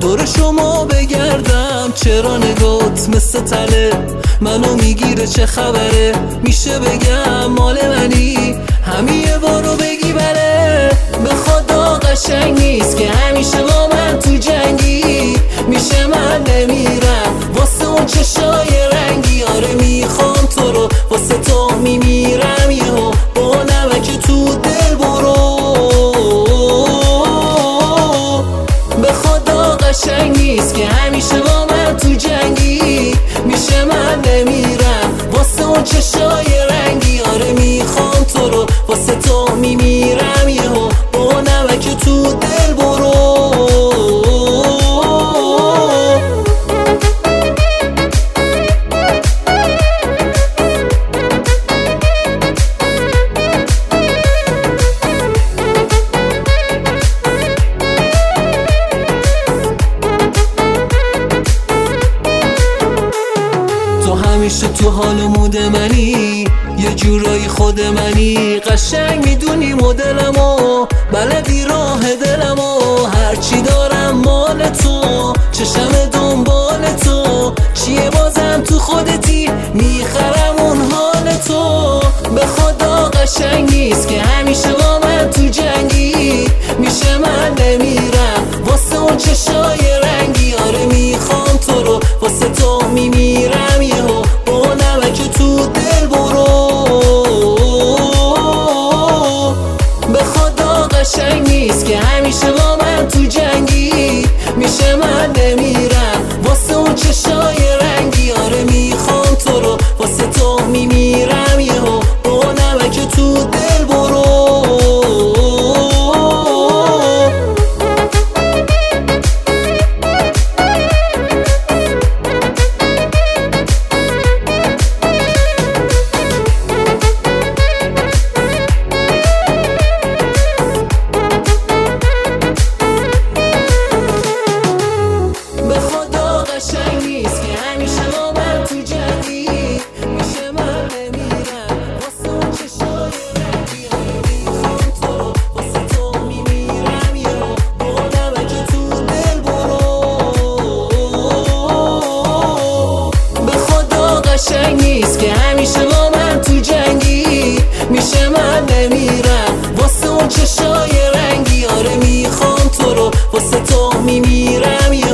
دور شما بگردم، چرا نگات مثل تله منو میگیره؟ چه خبره؟ میشه بگم مال منی؟ همین یه بارو بگی بله. به خدا قشنگ نیست که همیشه با من تو جنگی، میشه من نمیرم واسه اون چشای رنگی. آره میخوام تو رو، واسه تو میمیرم یهو با نمک تو دل برو. به خدا قشنگ نیست که همیشه با من تو جنگی، میشه من نمیرم واسه اون چشای رنگی. آره میخوام تو رو، واسه تو میمیرم یهو با نمک تو دل برو. همیشه تو حال و مود منی، یه جورایی خود منی. قشنگ میدونی مدلمو، بلدی راه دلمو. هرچی دارم مال تو، چشم دنبال تو. چیه بازم تو خودتی، میخرم اون حال تو. به خدا قشنگ نیست که همیشه با من تو جنگی، میشه من نمیرم واسه اون چشای رنگی. آره میخوام تو رو، واسه تو میمیرم یهو با نمک تو دل برو. به خدا قشنگ نیست که همیشه با من تو جنگی، میشه من نمیرم واسه اون چشای رنگی. آره میخوام تو رو، واسه تو میمیرم یهو با نمک تو دل برو. قشنگ نیست که همیشه با من تو جنگی، میشه من نمیرم واسه اون چشای رنگی. آره میخوام تو رو، واسه تو میمیرم.